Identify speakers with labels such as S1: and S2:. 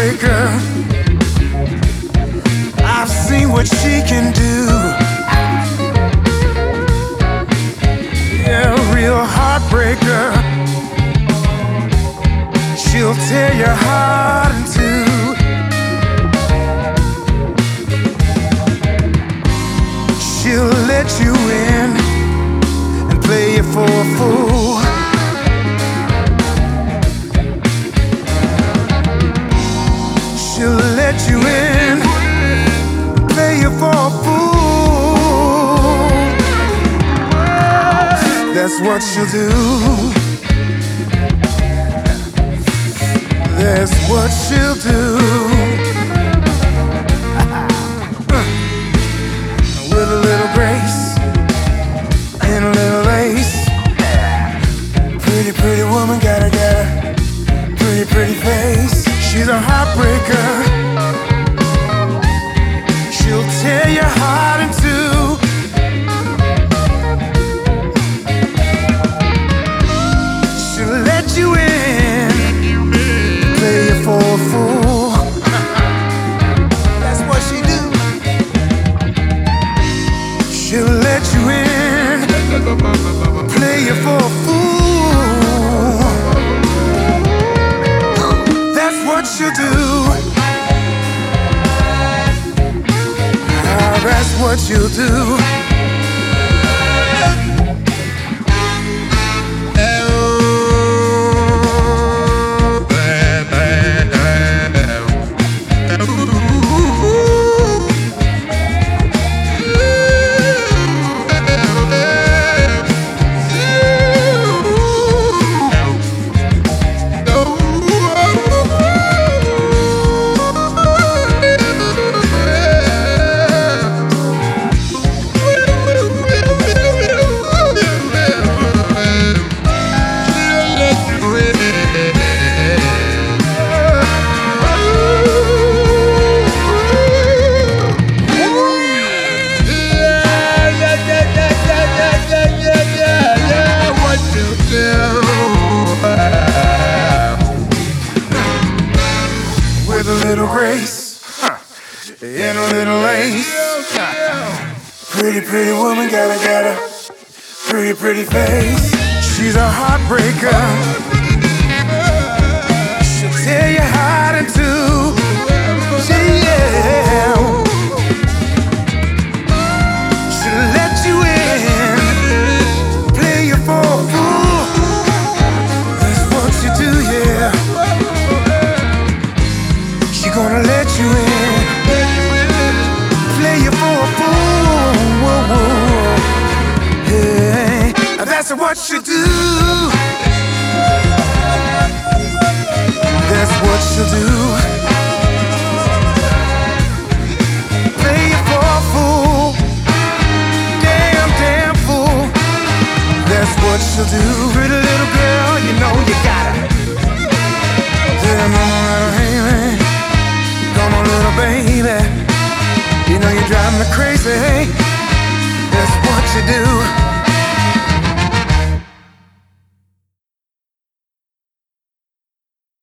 S1: heartbreaker. I've seen what she can do. Yeah, a real heartbreaker. She'll tear your heart in two. She'll let you in and play you for a fool. She'll let you in and play you for a fool. That's what she'll do. That's what she'll do. With a little grace and a little lace. Pretty, pretty woman, got a pretty, pretty face. She's a heartbreaker. She'll tear your heart in two. She'll let you in, play you for a fool. That's what she do. She'll let you in, play you for a fool. That's what she'll do. Ah, that's what she'll do. With a little grace and a little lace. Pretty, pretty woman, got a pretty, pretty face. She's a heartbreaker. She'll tear your heart in two. Yeah. She'll let you in, play you for a fool. That's what you do, yeah. She gonna let you in, play you for a fool. Whoa, whoa. Hey, that's what she'll do. That's what she'll do.